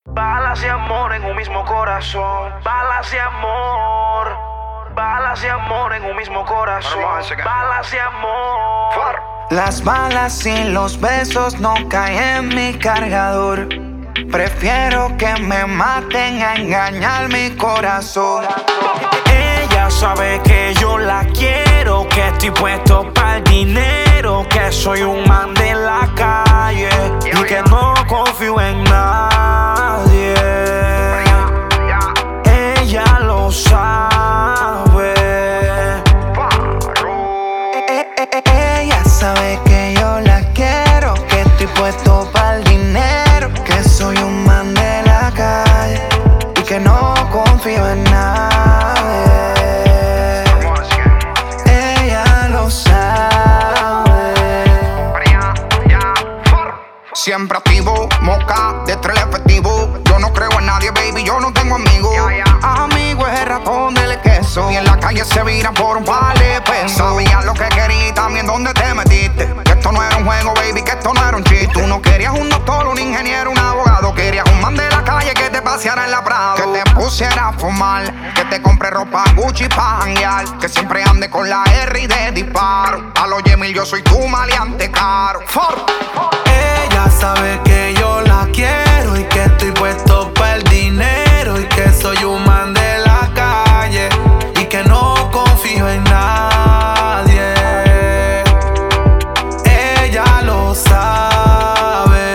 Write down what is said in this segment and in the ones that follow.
Balas de amor en un mismo corazón. Balas de amor. Balas de amor en un mismo corazón. Balas de amor. Las balas y los besos no caen en mi cargador. Prefiero que me maten a engañar mi corazón. Ella sabe que yo la quiero, que estoy puesto para el dinero, que soy un man de la calle y que no confío en nadie. Ella lo sabe. Ella sabe que yo la quiero, que estoy puesto para el dinero, que soy un man de la calle y que no confío en nadie. Ella lo sabe. Siempre activo, moca, detrás el efectivo. Yo no creo en nadie, baby, yo no tengo amigos. Amigo es el ratón del queso. Y en la calle se vira por un par de pesos. Sabías lo que querías y también dónde te metiste. Que esto no era un juego, baby, que esto no era un chiste. Tú no querías un doctor, un ingeniero, un abogado. Querías un man de la calle que te paseara en la Prado, que te pusiera a fumar, que te compre ropa Gucci pa' janguear, que siempre ande con la R y de disparo. A los Yemil yo soy tu maleante caro. Ella sabe que yo la quiero y que estoy puesto para el dinero y que soy un man de la calle y que no confío en nadie. Ella lo sabe.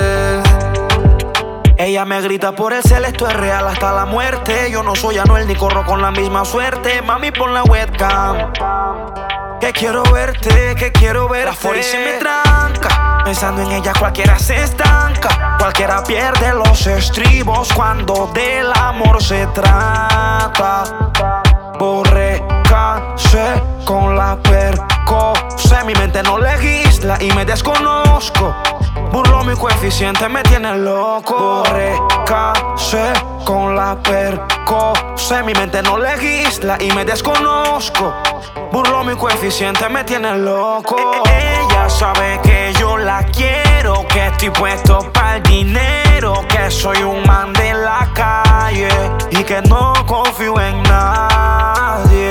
Ella me grita por el cel, esto es real hasta la muerte. Yo no soy Anuel ni corro con la misma suerte. Mami, pon la webcam, que quiero verte, que quiero verte. La 40 se me tranca, pensando en ella cualquiera se estanca. Cualquiera pierde los estribos cuando del amor se trata. Borré, cansé con la percose. Mi mente no legisla y me desconozco. Burlo mi coeficiente, me tiene loco. Borré, cansé con la percose. Mi mente no legisla y me desconozco. Burlo mi coeficiente, me tiene loco. Ella sabe que yo la quiero, que estoy puesto para el dinero, que soy un man de la calle y que no confío en nadie.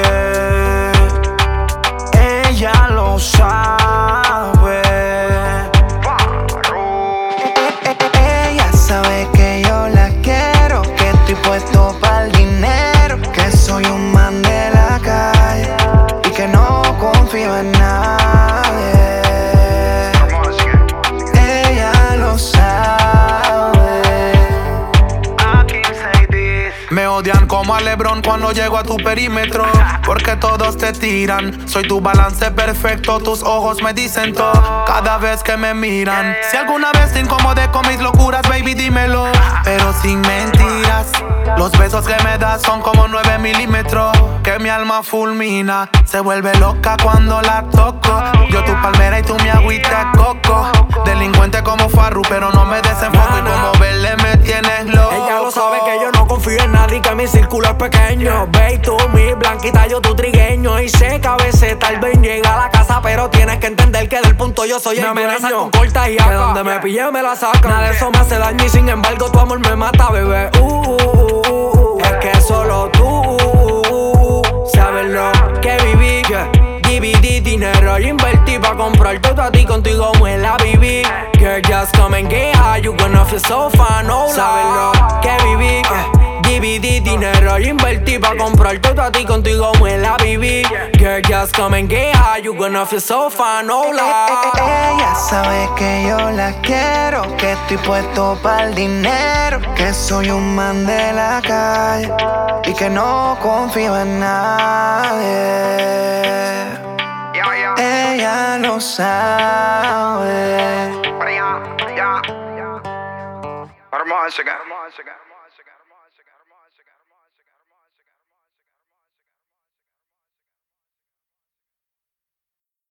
Ella lo sabe. Ella sabe que yo la quiero, que estoy puesto para el dinero, que soy un man de la calle y que no confío en nadie. Ella lo sabe. Me odian como a LeBron cuando llego a tu perímetro, porque todos te tiran. Soy tu balance perfecto, tus ojos me dicen todo cada vez que me miran. Si alguna vez te incomodé con mis locuras, baby, dímelo, pero sin mentiras. Los besos que me das son como 9 milímetros, que mi alma fulmina. Se vuelve loca cuando la toco. Yo tu palmera y tú mi agüita coco. Delincuente como Farru, pero no me desenfoco. Y como verle me tienes loco. Ella lo sabe que yo no confío en nadie, que mi círculo es pequeño. Ve tú, mi blanquita, yo tu trigueño. Y sé que a veces tal vez llega a la casa, pero tienes que entender que del punto yo soy el dueño. Con corta y acá, que donde me pille me la saca. Nada de eso me hace daño y sin embargo tu amor me mata, bebé. Es que solo tú sabes lo que viví. Dividí dinero y invertí pa' comprar todo a ti, contigo me la viví. Girl, just come and get high, you gonna feel so fun, no sabes lo que viví. Dividí dinero y invertí pa' comprar todo a ti, contigo me la viví. Girl, just come and get high, you gonna feel so fun, no Ella sabe que yo la quiero, que estoy puesto para el dinero, que soy un man de la calle y que no confío en nadie. Ella lo sabe. Vamos a checar.